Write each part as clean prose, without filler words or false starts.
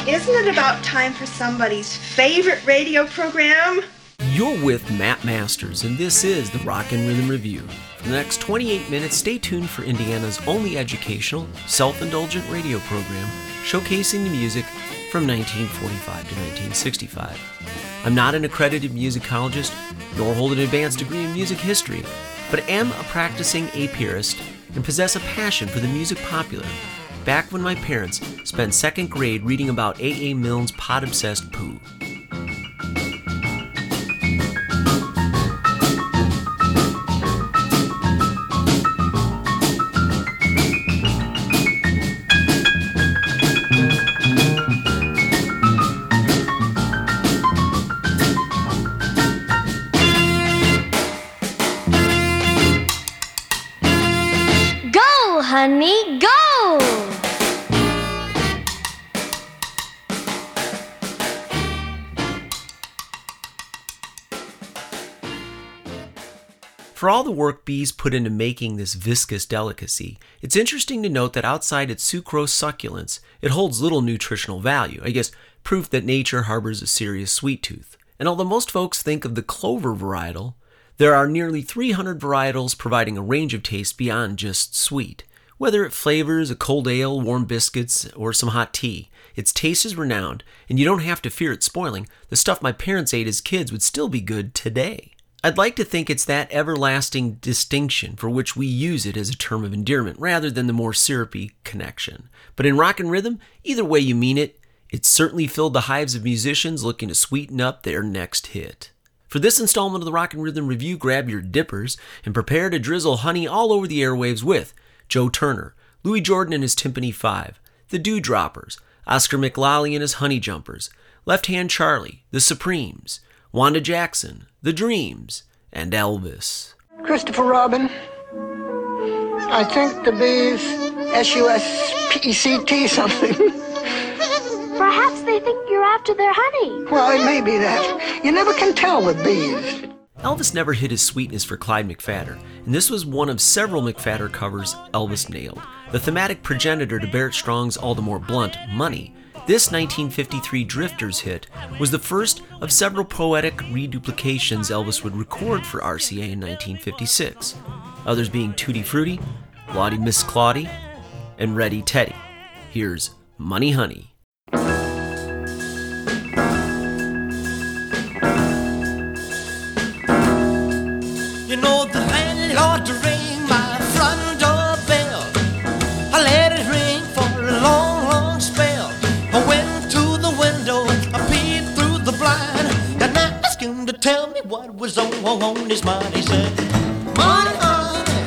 Isn't it about time for somebody's favorite radio program? You're with Matt Masters, and this is the Rock and Rhythm Review. For the next 28 minutes, stay tuned for Indiana's only educational, self-indulgent radio program showcasing the music from 1945 to 1965. I'm not an accredited musicologist, nor hold an advanced degree in music history, but am a practicing apiarist and possess a passion for the music popular. Back when my parents spent second grade reading about A.A. Milne's pot-obsessed Pooh. Go, honey, go! For all the work bees put into making this viscous delicacy, it's interesting to note that outside its sucrose succulence, it holds little nutritional value, I guess proof that nature harbors a serious sweet tooth. And although most folks think of the clover varietal, there are nearly 300 varietals providing a range of tastes beyond just sweet. Whether it flavors a cold ale, warm biscuits, or some hot tea, its taste is renowned, and you don't have to fear it spoiling. The stuff my parents ate as kids would still be good today. I'd like to think it's that everlasting distinction for which we use it as a term of endearment rather than the more syrupy connection. But in rock and rhythm, either way you mean it, it's certainly filled the hives of musicians looking to sweeten up their next hit. For this installment of the Rock and Rhythm Review, grab your dippers and prepare to drizzle honey all over the airwaves with Joe Turner, Louis Jordan and his Timpani Five, the Dewdroppers, Oscar McLally and his Honey Jumpers, Left Hand Charlie, the Supremes, Wanda Jackson, The Dreams, and Elvis. Christopher Robin. I think the bees, S-U-S-P-E-C-T something. Perhaps they think you're after their honey. Well, it may be that. You never can tell with bees. Elvis never hid his sweetness for Clyde McPhatter, and this was one of several McPhatter covers Elvis nailed. The thematic progenitor to Barrett Strong's all the more blunt Money, this 1953 Drifters hit was the first of several poetic reduplications Elvis would record for RCA in 1956, others being Tutti Frutti, Lottie Miss Claudie, and Ready Teddy. Here's Money Honey. You know the landlord rang my front door bell. I let it ring for a long, long spell. I went to the window, I peeped through the blind, and I asked him to tell me what was on his mind. He said, money, honey,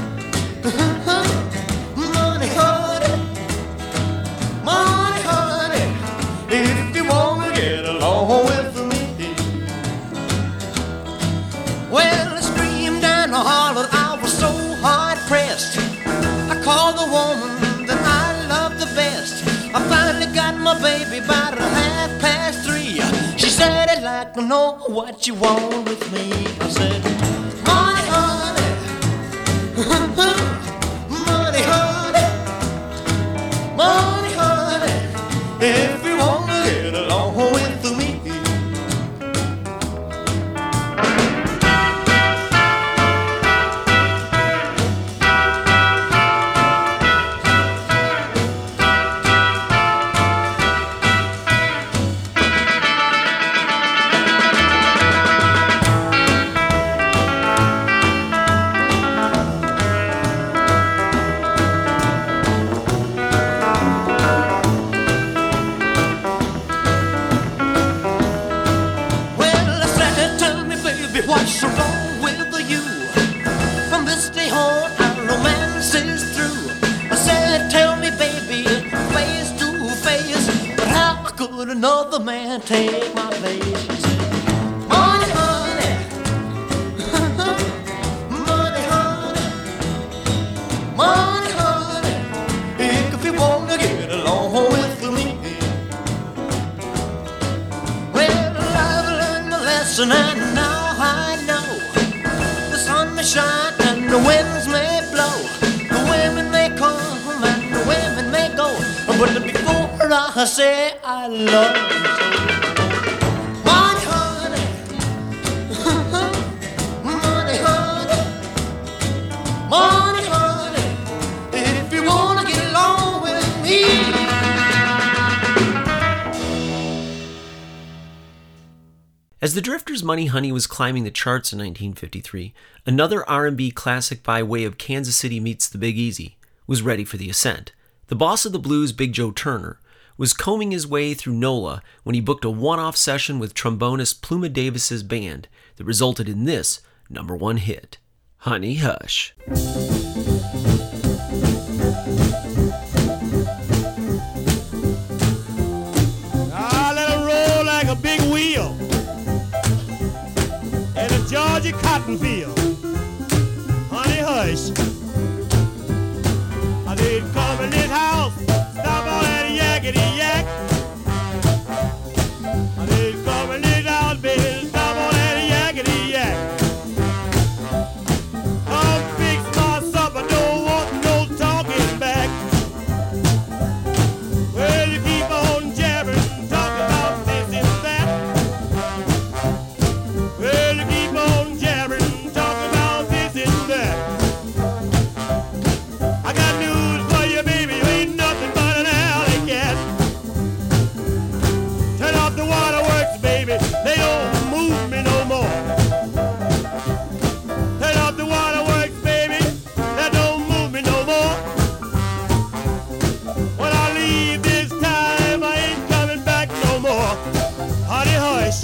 money, honey, money, honey, if you want to get along with me. Well, I screamed and I hollered, I was so hard pressed. I called the woman that I loved the best. I finally got my baby about 3:30. She said, I'd like to know what you want with me. I said, money, honey, money, honey, money, honey, if you want to get along with me. What's wrong with you? From this day on, our romance is through. I said, tell me, baby, face to face, but how could another man take my place? She said, money, honey, money, honey, money, honey, if you want to get along with me. Well, I've learned my lesson and now I know the sun may shine and the winds may blow, the women may come and the women may go, but before I I say I love you so. Money, honey, money, honey, money, honey, if you wanna get along with me. As the Drifters' Money Honey was climbing the charts in 1953, another R&B classic by way of Kansas City Meets the Big Easy was ready for the ascent. The boss of the blues, Big Joe Turner, was combing his way through NOLA when he booked a one-off session with trombonist Pluma Davis's band that resulted in this #1 hit, Honey Hush. I let her roll like a big wheel in a Georgia cotton field. Honey hush. I did come in this house, stop all that yakety yak. I did come in this house, baby, stop all that yakety yak. Come fix my supper, don't want no talking back. Well, you keep on jabbering, talking about this and that. Well, you keep on jabbering, talking about this and that. I got news for you, baby, you ain't nothing but an alley cat. Turn off the waterworks, baby, they don't move me no more. Turn off the waterworks, baby, that don't move me no more. When I leave this time, I ain't coming back no more. Honey hush.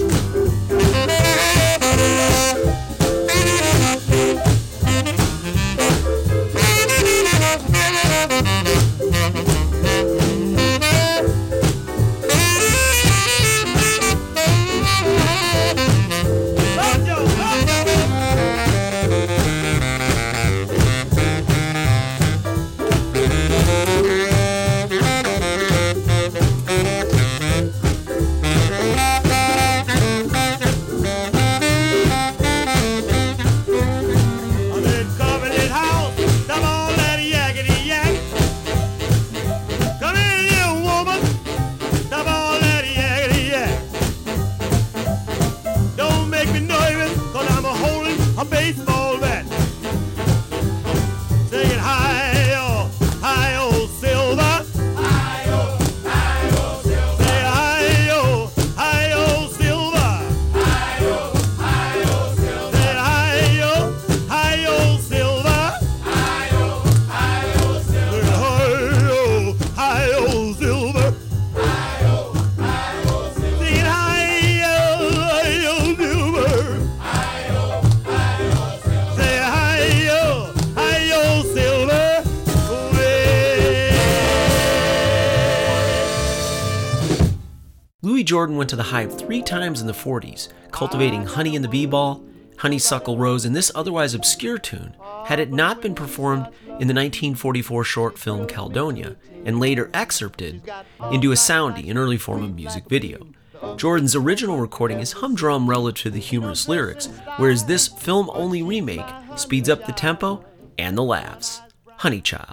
I did come in this house, stop all that yakety yak. Come in here, woman, stop all that yakety yak. Don't make me nervous, cause I'm holding a baseball bat. Singing hi-yo, hi-yo, Silver. Hi-yo, hi-yo, Silver. Say hi-yo, hi-yo, Silver. Hi-yo, hi-yo, Silver. Say hi-yo, hi-yo, Silver. Hi-yo, hi-yo, Silver. Say hi-yo, hi-yo, Silver. Hi-yo, hi-yo, Silver. Singing hi-yo, hi-yo, Silver. Hi-yo, hi-yo, Silver. Say hi-yo, hi-yo, Silver. Louis Jordan went to the Hive 3 times in the 40s, cultivating Honey and the Bee-Ball, Honeysuckle Rose, and this otherwise obscure tune had it not been performed in the 1944 short film Caledonia, and later excerpted into a soundy, an early form of music video. Jordan's original recording is humdrum relative to the humorous lyrics, whereas this film-only remake speeds up the tempo and the laughs. Honey Child.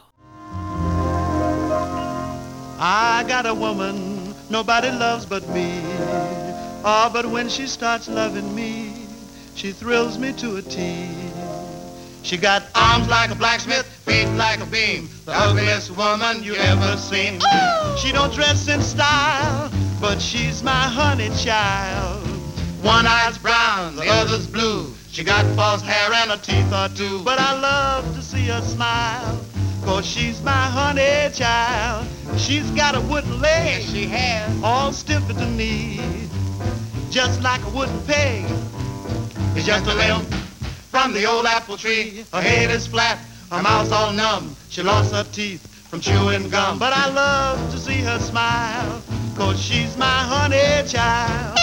I got a woman nobody loves but me. Oh, but when she starts loving me, she thrills me to a T. She got arms like a blacksmith, feet like a beam, the ugliest woman you ever seen. She don't dress in style, but she's my honey child. One eye's brown, the other's blue. She got false hair and a teeth or two, but I love to see her smile, 'cause she's my honey child. She's got a wooden leg, yes, she has, all stiff at the knee, just like a wooden peg. It's just a limb from the old apple tree. Her head is flat, her mouth's all numb. She lost her teeth from chewing gum, but I love to see her smile, 'cause she's my honey child.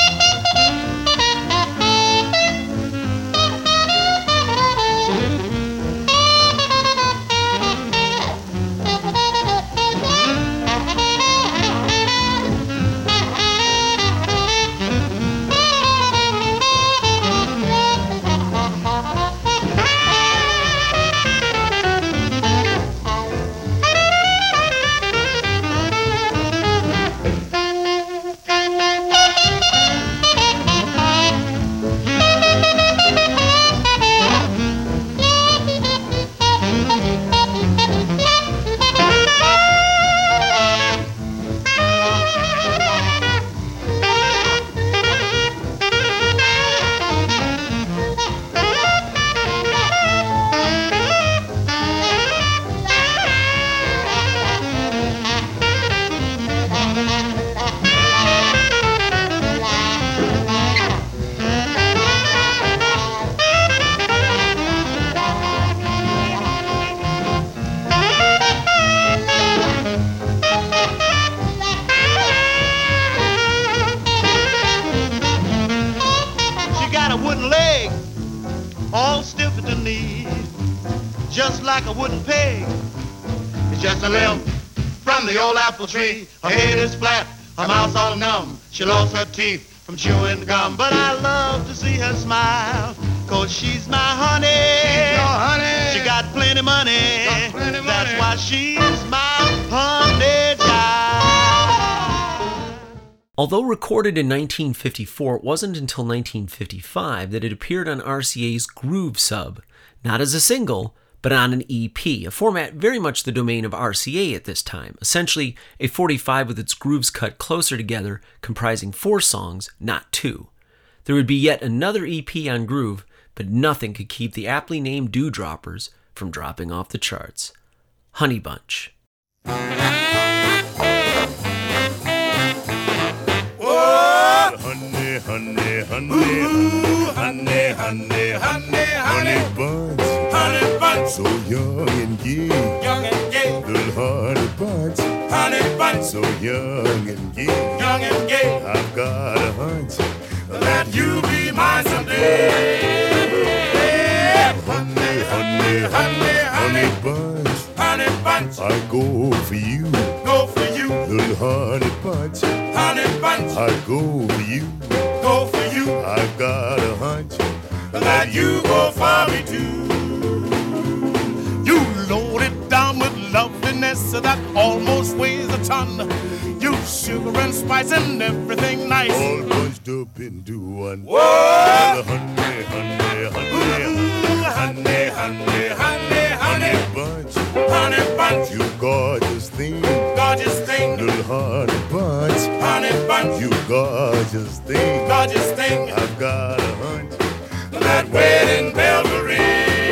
just like a wooden peg. It's just a limb from the old apple tree. Her head is flat, her mouth's all numb. She lost her teeth from chewing gum. But I love to see her smile, 'cause she's my honey. She's your honey. She got plenty money. That's why she's my honey child. Although recorded in 1954, it wasn't until 1955 that it appeared on RCA's Groove Sub, not as a single, but on an EP, a format very much the domain of RCA at this time, essentially a 45 with its grooves cut closer together, comprising 4 songs, not 2. There would be yet another EP on Groove, but nothing could keep the aptly named Dewdroppers from dropping off the charts. Honey Bunch. Honey, honey, honey, honey, honey, honey, honey bunch, honey bunch, so young and gay, little honey bunch, so young and gay, I've got a hunch that you'll be mine someday. Honey, honey, honey, honey bunch, I go for you, little honey bunch, I go for you, I've got a hunch that you go for me too. You loaded down with loveliness that almost weighs a ton. You sugar and spice and everything nice, all bunched up into one. Whoa! Honey, honey, honey, honey, honey, honey, honey bunch, you gorgeous thing, little honey bunch, you gorgeous thing, I've got a hunch that wedding bells will ring.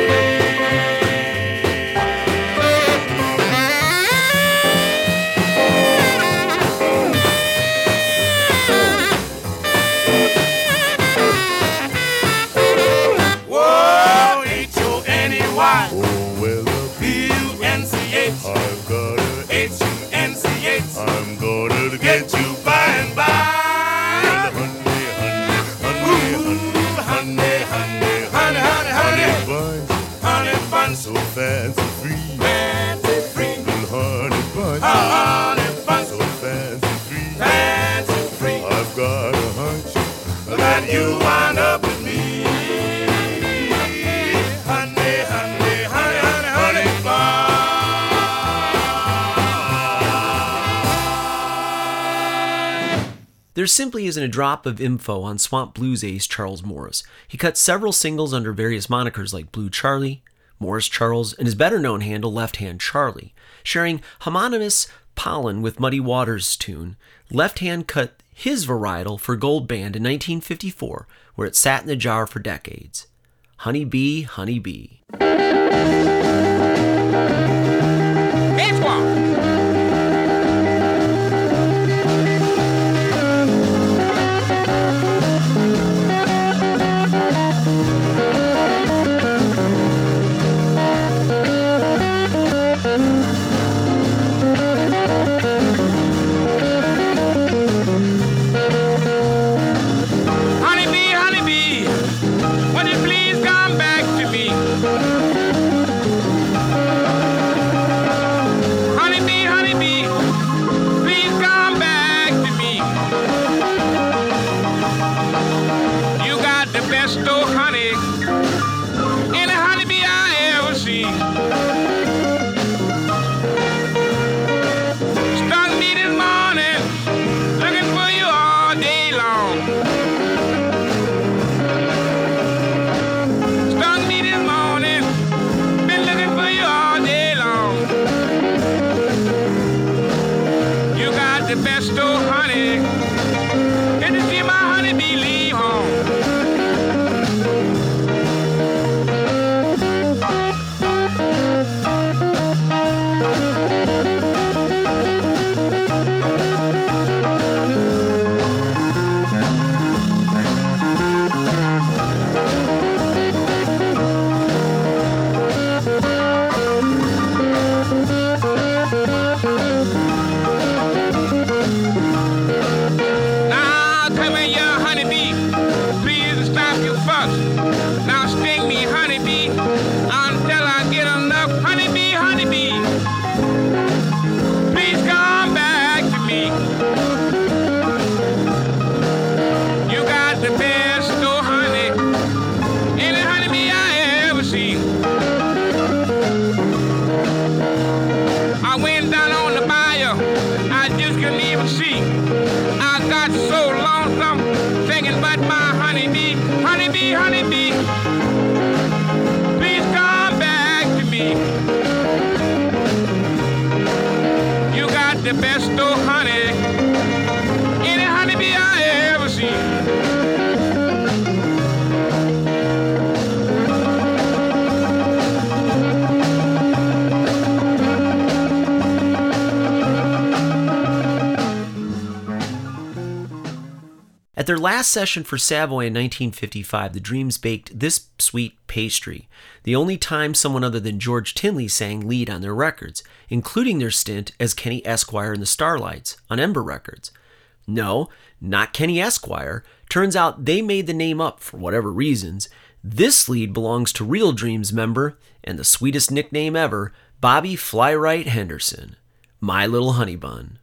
Whoa, H-O-N-E-Y, oh well, B-U-N-C-H, I've got a H-U-N-C-H, I'm gonna get you by and by. Honey bunch, so fancy free, little honey bunch, so fancy free, I've got a hunch that you wind up with me. Honey, honey, honey, honey, honey bunch. There simply isn't a drop of info on Swamp Blues ace Charles Morris. He cut several singles under various monikers like Blue Charlie, Morris Charles, and his better-known handle Left Hand Charlie. Sharing homonymous pollen with Muddy Waters' tune, Left Hand cut his varietal for Gold Band in 1954, where it sat in the jar for decades. Honey Bee, Honey Bee. Would you please come back to me? got so lonesome, thinking about my honeybee, honeybee, honeybee. Please come back to me. You got the best old honey, any honeybee I ever seen. At their last session for Savoy in 1955, the Dreams baked this sweet pastry, the only time someone other than George Tinley sang lead on their records, including their stint as Kenny Esquire in the Starlights on Ember Records. No, not Kenny Esquire. Turns out they made the name up for whatever reasons. This lead belongs to Real Dreams member, and the sweetest nickname ever, Bobby Fly-Right Henderson. My Little Honey Bun.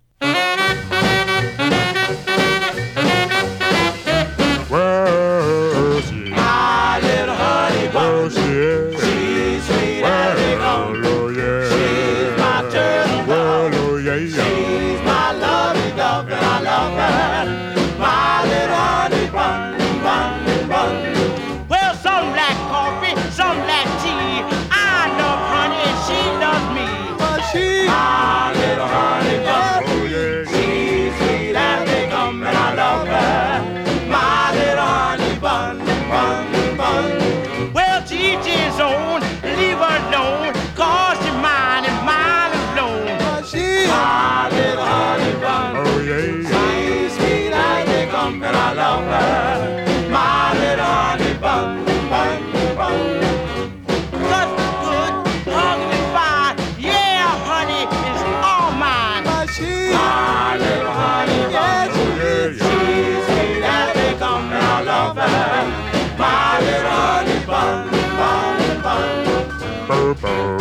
My little honey bun, she's sweet as they come. She's my turtle dove, she's my lovey dove, and I love her. My little honey bun, bun, bun. Well, some like coffee, some like tea. I love honey and she loves me. My little honey bun, she's sweet as they come, and I love her. My little honey bun, bun, bun. Well, to each his own, leave her alone, cause you're mine and mine alone. My little honey bun, she's sweet as they come, and I love her. My little honey bun, bun, bun. Such good, hugging and fine. Yeah, honey is all mine. My little honey bun, she's sweet as they come, and I love her. My little honey bun, bun, bun.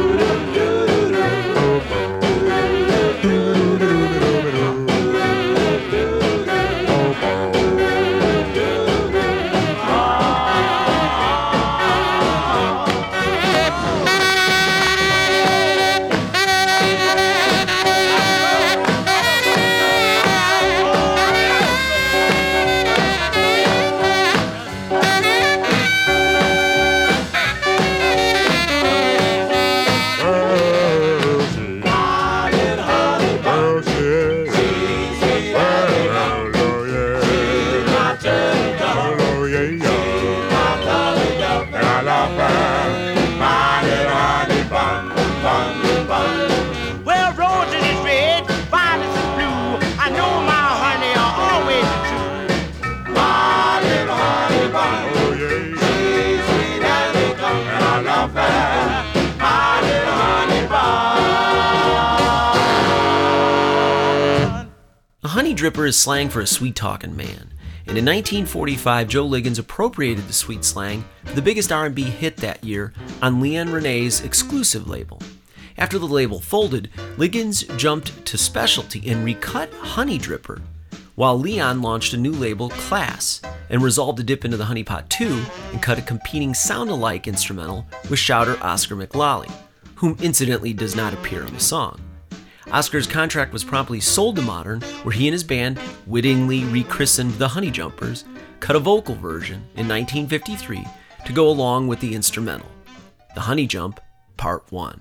Well, roses is red, violets is blue. I know my honey are always true. My little honey bun, she's sweet as they come, and I love her. My little honey bun. A honey dripper is slang for a sweet-talking man. And in 1945, Joe Liggins appropriated the sweet slang for the biggest R&B hit that year on Leon Renee's exclusive label. After the label folded, Liggins jumped to specialty and recut Honey Dripper, while Leon launched a new label, Class, and resolved to dip into the Honey Pot 2 and cut a competing sound-alike instrumental with shouter Oscar McLally, whom incidentally does not appear on the song. Oscar's contract was promptly sold to Modern, where he and his band, wittingly rechristened the Honey Jumpers, cut a vocal version in 1953 to go along with the instrumental, The Honey Jump, Part 1.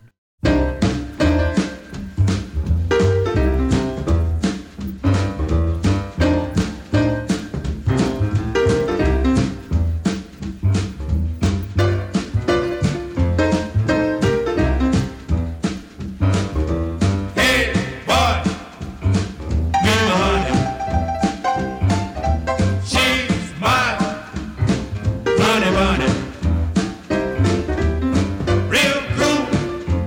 Honey bunny, real cool,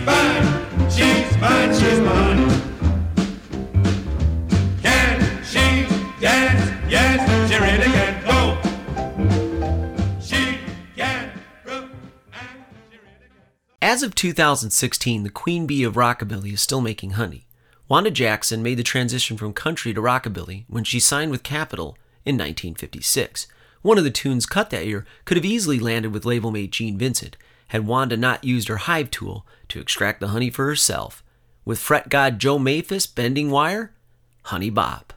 mine, she's mine, she's mine. Can she dance? Yes, she really can. Go. She can root and she really can. As of 2016, the queen bee of rockabilly is still making honey. Wanda Jackson made the transition from country to rockabilly when she signed with Capitol in 1956. One of the tunes cut that year could have easily landed with label mate Gene Vincent had Wanda not used her hive tool to extract the honey for herself. With fret god Joe Maphis bending wire, Honey Bop.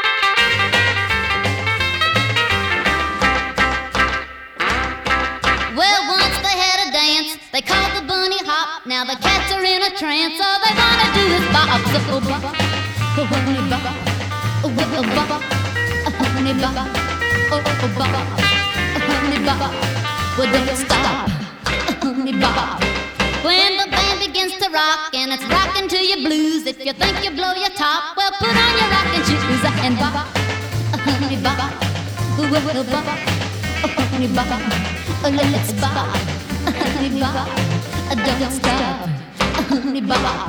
Well, once they had a dance, they called the bunny hop. Now the cats are in a trance, all they wanna do is bop. So bop, oh honey bop, oh bop, oh honey bop, oh bop, oh honey bop. Well, don't stop, oh honey bop. When the band begins to rock and it's rocking to your blues, if you think you blow your top, well put on your rocking shoes and bop, oh honey bop, oh bop, oh honey bop. Let's bop, honey bop, don't stop, honey bop.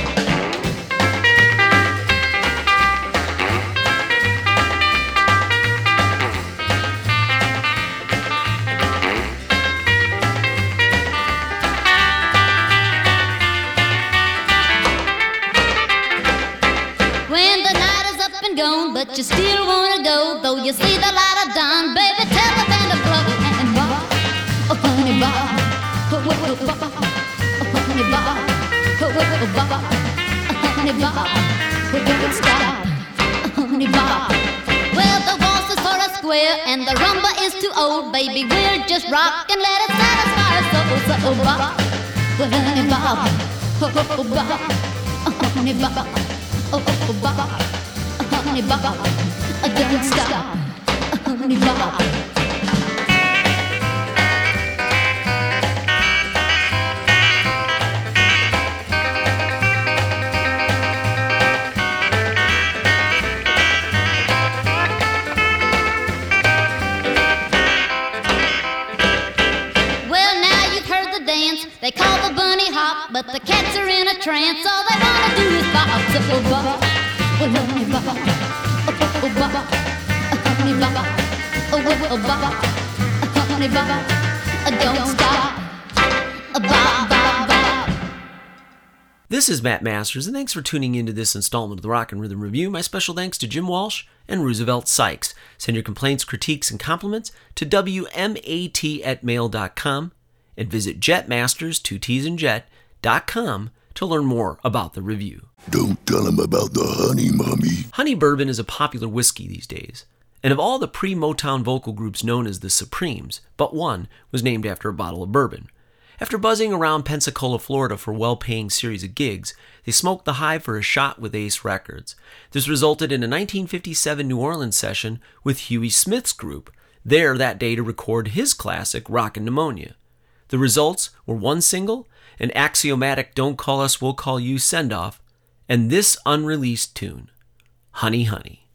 When the night is up and gone, but you still wanna go, though you see the light of dawn, baby, tell the band to blow and bop. Oh, honey bop, oh, bop, oh, honey bop, oh, bop, oh, honey bop, oh, don't stop, oh, honey bop. Well, the waltz is for a square and the rumba is too old, baby, we'll just rock and let it satisfy our souls. So, bop, oh, honey bop, oh, bop, oh, honey bop, oh, bop, oh, honey bop, oh, don't stop, oh, honey bop. They call the bunny hop, but the cats are in a trance. All they wanna do is bop. So bop, oh honey bop, oh bop, oh honey bop, oh bop, oh honey bop, don't stop, bop, bop, bop. This is Matt Masters, and thanks for tuning into this installment of the Rock and Rhythm Review. My special thanks to Jim Walsh and Roosevelt Sykes. Send your complaints, critiques, and compliments to wmat@mail.com. and visit jetmasters2tsandjet.com to learn more about the review. Don't tell him about the honey, mommy. Honey bourbon is a popular whiskey these days, and of all the pre-Motown vocal groups known as the Supremes, but one was named after a bottle of bourbon. After buzzing around Pensacola, Florida for a well-paying series of gigs, they smoked the hive for a shot with Ace Records. This resulted in a 1957 New Orleans session with Huey Smith's group, there that day to record his classic Rockin' Pneumonia. The results were one single, an axiomatic Don't Call Us, We'll Call You send-off, and this unreleased tune, Honey Honey.